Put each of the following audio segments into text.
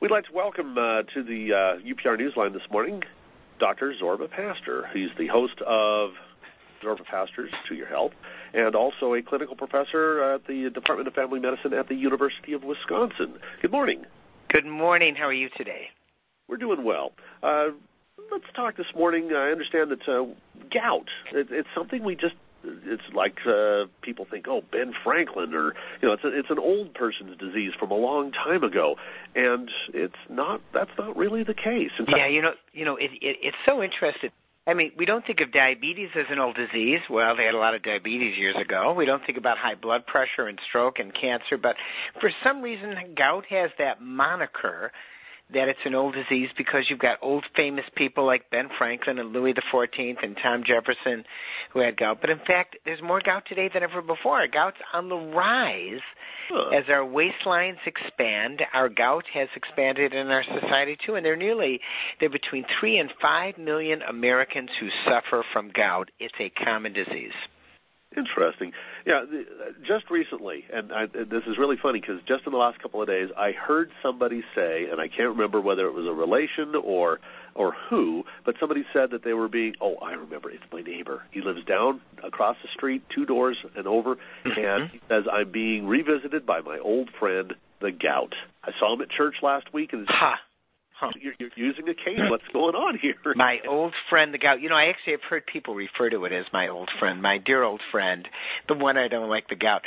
We'd like to welcome to the UPR Newsline this morning Dr. Zorba Pastor. He's the host of Zorba Pastors to Your Health and also a clinical professor at the Department of Family Medicine at the University of Wisconsin. Good morning. Good morning. How are you today? We're doing well. Let's talk this morning. I understand that gout, it's something it's like people think, oh, Ben Franklin, or, it's an old person's disease from a long time ago. And that's not really the case. In fact, it's so interesting. I mean, we don't think of diabetes as an old disease. Well, they had a lot of diabetes years ago. We don't think about high blood pressure and stroke and cancer. But for some reason, gout has that moniker that it's an old disease because you've got old famous people like Ben Franklin and Louis XIV and Tom Jefferson who had gout. But in fact, there's more gout today than ever before. Gout's on the rise. As our waistlines expand, our gout has expanded in our society too, and there are between 3 and 5 million Americans who suffer from gout. It's a common disease. Interesting. Yeah, just recently, and this is really funny because just in the last couple of days, I heard somebody say, and I can't remember whether it was a relation or who, but somebody said that they were I remember, it's my neighbor. He lives down across the street, 2 doors and over, and he says, I'm being revisited by my old friend, the gout. I saw him at church last week, and You're using a cane. What's going on here? My old friend, the gout. I actually have heard people refer to it as my old friend, my dear old friend, the one I don't like, the gout.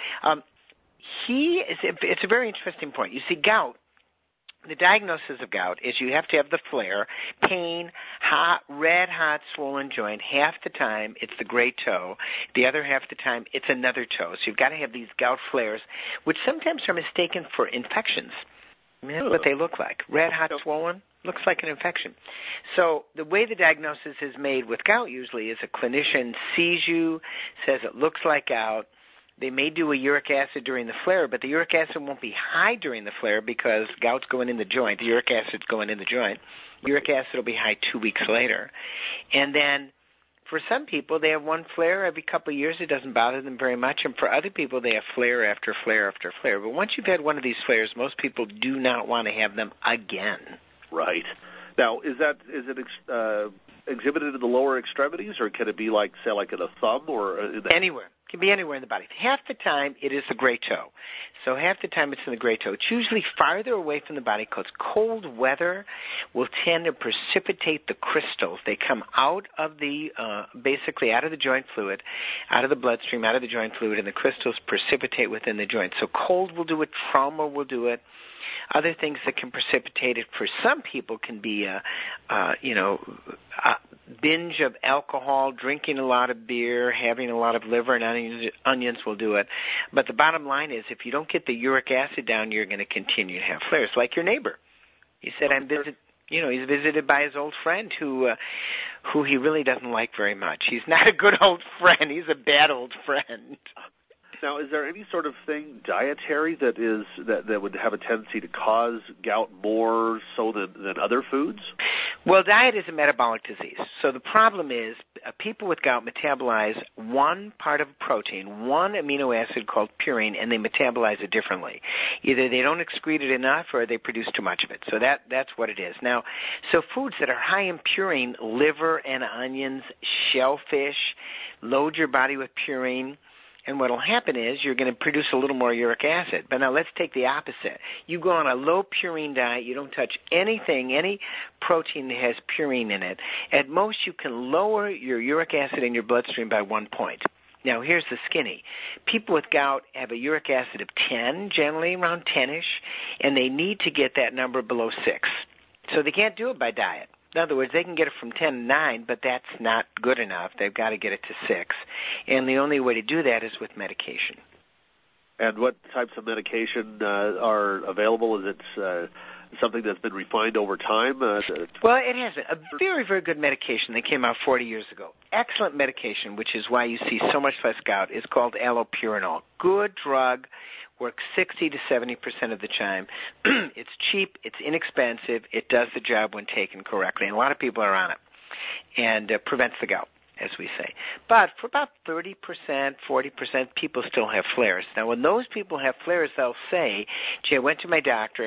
It's a very interesting point. You see, gout, the diagnosis of gout is you have to have the flare, pain, red hot, swollen joint. Half the time, it's the great toe. The other half the time, it's another toe. So you've got to have these gout flares, which sometimes are mistaken for infections. I mean, that's what they look like. Red, hot, swollen, looks like an infection. So the way the diagnosis is made with gout usually is a clinician sees you, says it looks like gout. They may do a uric acid during the flare, but the uric acid won't be high during the flare because gout's going in the joint. The uric acid's going in the joint. Uric acid will be high 2 weeks later. And then for some people, they have one flare every couple of years. It doesn't bother them very much. And for other people, they have flare after flare after flare. But once you've had one of these flares, most people do not want to have them again. Right. Now, is it exhibited in the lower extremities, or can it be like, say, like in a thumb or anywhere? It can be anywhere in the body. Half the time, it is the great toe. So half the time, it's in the great toe. It's usually farther away from the body because cold weather will tend to precipitate the crystals. They come out of basically out of the joint fluid, out of the bloodstream, out of the joint fluid, and the crystals precipitate within the joint. So cold will do it. Trauma will do it. Other things that can precipitate it for some people can be a binge of alcohol, drinking a lot of beer, having a lot of liver and onions will do it. But the bottom line is if you don't get the uric acid down, you're going to continue to have flares, like your neighbor. He said, he's visited by his old friend who he really doesn't like very much. He's not a good old friend. He's a bad old friend. Now, is there any sort of thing dietary that would have a tendency to cause gout more so than other foods? Well, diet is a metabolic disease. So the problem is people with gout metabolize one part of a protein, one amino acid called purine, and they metabolize it differently. Either they don't excrete it enough or they produce too much of it. So that's what it is. Now, so foods that are high in purine, liver and onions, shellfish, load your body with purine. And what will happen is you're going to produce a little more uric acid. But now let's take the opposite. You go on a low purine diet. You don't touch anything, any protein that has purine in it. At most, you can lower your uric acid in your bloodstream by 1 point. Now, here's the skinny. People with gout have a uric acid of 10, generally around 10-ish, and they need to get that number below 6. So they can't do it by diet. In other words, they can get it from 10 to 9, but that's not good enough. They've got to get it to 6. And the only way to do that is with medication. And what types of medication are available? Is it something that's been refined over time? Well, it has a very, very good medication that came out 40 years ago. Excellent medication, which is why you see so much less gout, is called allopurinol. Good drug. Works 60 to 70% of the time. It's cheap, it's inexpensive, it does the job when taken correctly, and a lot of people are on it, and prevents the gout, as we say. But for about 30%, 40%, people still have flares. Now, when those people have flares, they'll say, gee, I went to my doctor,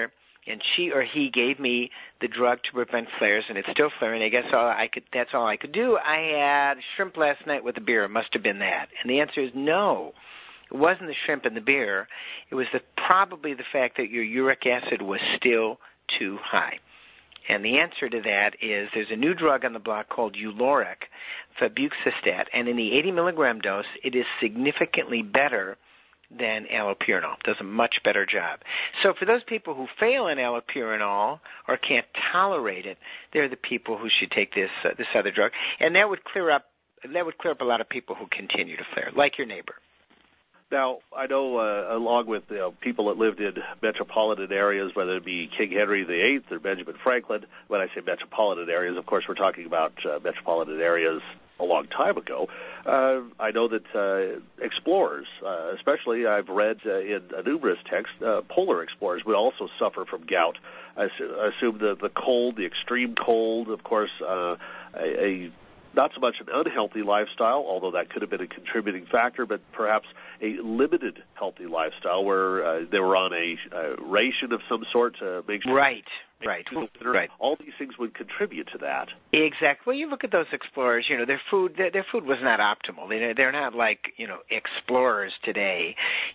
and she or he gave me the drug to prevent flares, and it's still flaring. I guess that's all I could do. I had shrimp last night with a beer. It must have been that. And the answer is no. It wasn't the shrimp and the beer. It was probably the fact that your uric acid was still too high. And the answer to that is there's a new drug on the block called Uloric, febuxostat, and in the 80 milligram dose, it is significantly better than allopurinol. It does a much better job. So for those people who fail in allopurinol or can't tolerate it, they're the people who should take this other drug, and that would clear up a lot of people who continue to flare, like your neighbor. Now, I know along with people that lived in metropolitan areas, whether it be King Henry VIII or Benjamin Franklin, when I say metropolitan areas, of course we're talking about metropolitan areas a long time ago. I know that explorers, especially I've read in numerous texts, polar explorers would also suffer from gout. I assume the cold, the extreme cold, of course, not so much an unhealthy lifestyle, although that could have been a contributing factor, but perhaps a limited healthy lifestyle where they were on a ration of some sort to make sure. Right. All these things would contribute to that. Exactly. Well, you look at those explorers. Their food was not optimal. They're not like explorers today,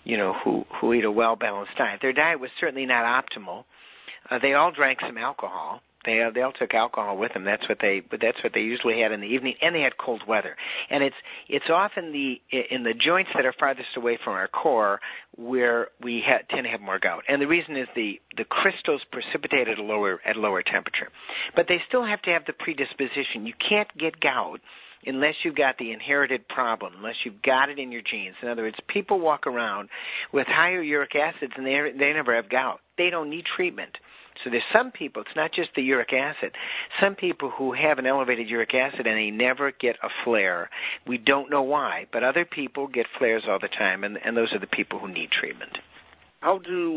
who eat a well balanced diet. Their diet was certainly not optimal. They all drank some alcohol. They all took alcohol with them. That's what they usually had in the evening, and they had cold weather. And it's often in the joints that are farthest away from our core where we tend to have more gout. And the reason is the crystals precipitate at a lower temperature. But they still have to have the predisposition. You can't get gout unless you've got the inherited problem, unless you've got it in your genes. In other words, people walk around with higher uric acids and they never have gout. They don't need treatment. So there's some people, it's not just the uric acid, some people who have an elevated uric acid and they never get a flare. We don't know why, but other people get flares all the time, and those are the people who need treatment. How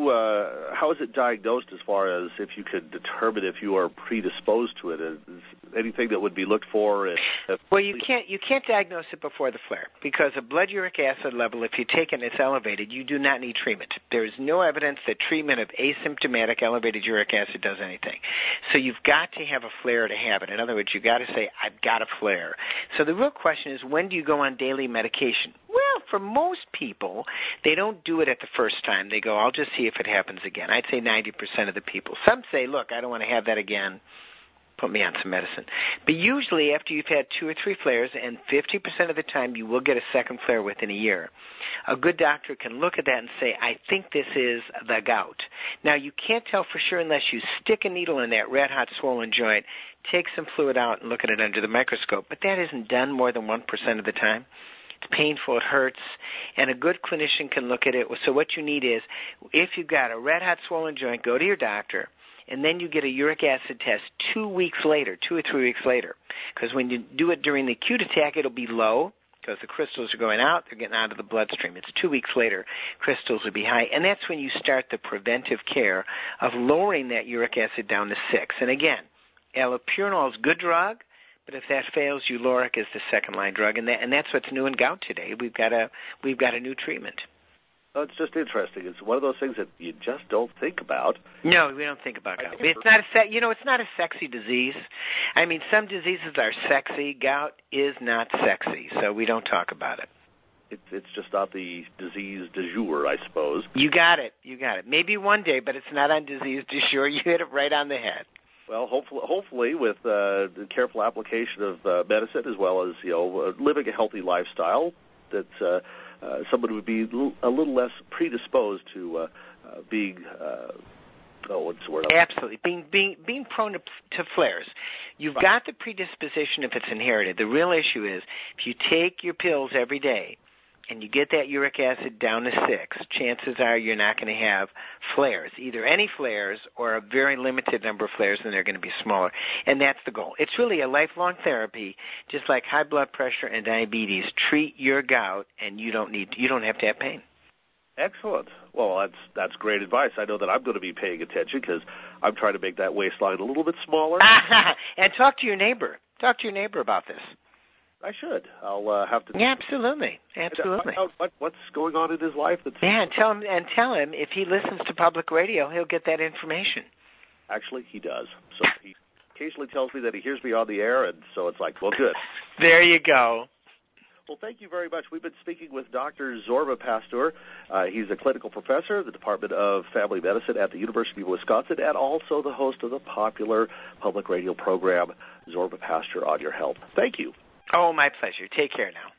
is it diagnosed as far as if you could determine if you are predisposed to it? Is anything that would be looked for? Well, you can't diagnose it before the flare because a blood uric acid level, if you take it and it's elevated, you do not need treatment. There is no evidence that treatment of asymptomatic elevated uric acid does anything. So you've got to have a flare to have it. In other words, you've got to say, I've got a flare. So the real question is, when do you go on daily medication? Well, for most people, they don't do it at the first time. They go, I'll just see if it happens again. I'd say 90% of the people. Some say, look, I don't want to have that again. Put me on some medicine. But usually after you've had 2 or 3 flares, and 50% of the time you will get a second flare within a year, a good doctor can look at that and say, I think this is the gout. Now, you can't tell for sure unless you stick a needle in that red-hot swollen joint, take some fluid out, and look at it under the microscope. But that isn't done more than 1% of the time. It's painful, it hurts, and a good clinician can look at it. So what you need is, if you've got a red-hot swollen joint, go to your doctor, and then you get a uric acid test 2 weeks later, 2 or 3 weeks later. Because when you do it during the acute attack, it'll be low because the crystals are going out, they're getting out of the bloodstream. It's 2 weeks later, crystals will be high. And that's when you start the preventive care of lowering that uric acid down to 6. And again, allopurinol is a good drug, but if that fails, Uloric is the second-line drug, and that's what's new in gout today. We've got a new treatment. Oh, it's just interesting. It's one of those things that you just don't think about. No, we don't think about gout. It's not a sexy disease. I mean, some diseases are sexy. Gout is not sexy, so we don't talk about it. It's just not the disease du jour, I suppose. You got it. Maybe one day, but it's not on disease du jour. You hit it right on the head. Well, hopefully, with the careful application of medicine as well as living a healthy lifestyle, that somebody would be a little less predisposed to being what's the word? Absolutely, being prone to flares. You've got the predisposition if it's inherited. The real issue is if you take your pills every day and you get that uric acid down to 6, chances are you're not going to have flares, either any flares or a very limited number of flares, and they're going to be smaller. And that's the goal. It's really a lifelong therapy, just like high blood pressure and diabetes. Treat your gout, and you don't have to have pain. Excellent. Well, that's great advice. I know that I'm going to be paying attention because I'm trying to make that waistline a little bit smaller. And talk to your neighbor. Talk to your neighbor about this. I should. I'll have to. Yeah, absolutely. Find out what's going on in his life. And tell him if he listens to public radio, he'll get that information. Actually, he does. So he occasionally tells me that he hears me on the air, and so it's like, well, good. There you go. Well, thank you very much. We've been speaking with Dr. Zorba Pastor. He's a clinical professor at the Department of Family Medicine at the University of Wisconsin and also the host of the popular public radio program, Zorba Pastor on Your Health. Thank you. Oh, my pleasure. Take care now.